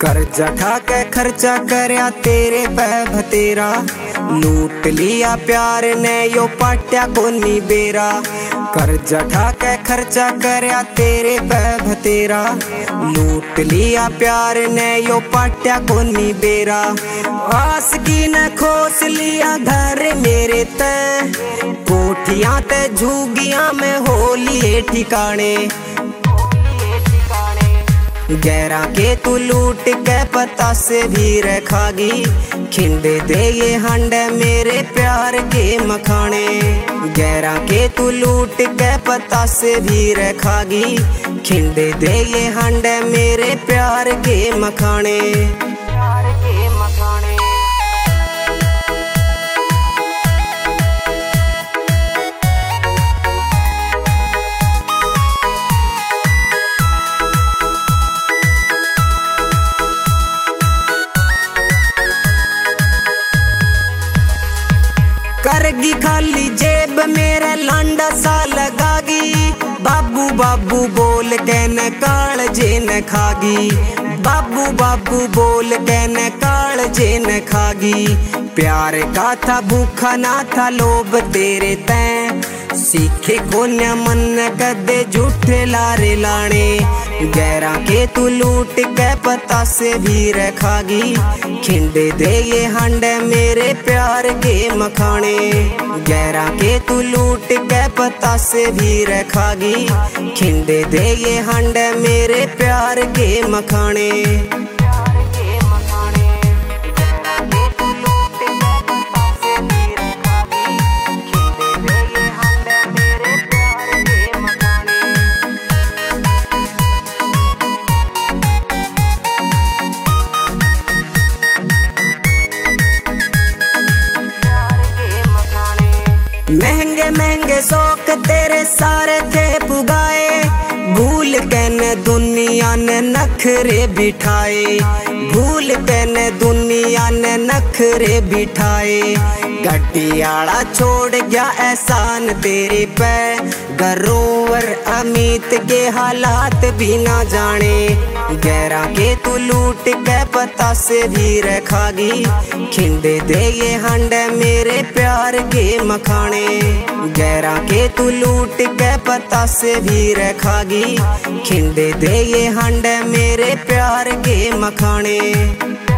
कर्जा ठाके खर्चा करया तेरे पे भतेरा, लूट लिया प्यार ने यो पाट्या कोनी बेरा। कर्जा ठाके खर्चा करया तेरे पे भतेरा, लूट लिया प्यार ने यो पाट्या कोनी बेरा। आस की न खोस लिया घर मेरे ते, कोठियां ते झूगियां में हो लिए ठिकाने। गैरा के तू लूट के पता से भी रखागी, खिंडे दे ये हंड मेरे प्यार के मखाने। गैरा के तू लूट के पता से भी रखागी, खिंडे दे ये हंड मेरे प्यार के मखाने। करगी खाली जेब मेरा लांडा सा लगागी, बाबू बाबू बोल के न काल जे न खागी। बाबू बाबू बोल के न काल जे न खागी। प्यार का था भूखा ना था लोभ तेरे तैं, सीखे को न मन कदे झूठे लारे लाने। गैरा के तू लूट के पता से भी रखागी, खिंडे दे ये हंड मेरे प्यार के मखाने। गैरा के तू लूट के पता से भी रखागी, खिंडे दे ये हंड मेरे प्यार के मखाने। महंगे महंगे शौक तेरे सारे थे पुगाए, भूल के न दुनिया ने नखरे बिठाए। भूल के न दुनिया ने नखरे बिठाए। गड्डियाड़ा छोड़ गया एहसान तेरे पे, गरोवर अमित के हालात भी ना जाने। गैरा के तू लूट के पता से भी रखागी, खिंडे दे ये हंड मेरे प्यार के मखाने। गैरा के तू लूट के पता से भी रखागी, खिंडे दे ये हंड मेरे प्यार के मखाने।